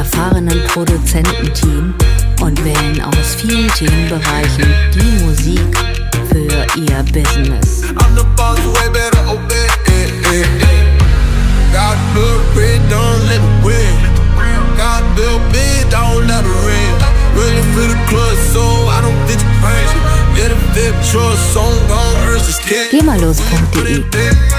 erfahrenen Produzententeam und wählen aus vielen Themenbereichen die Musik für ihr Business. GEMALOS.de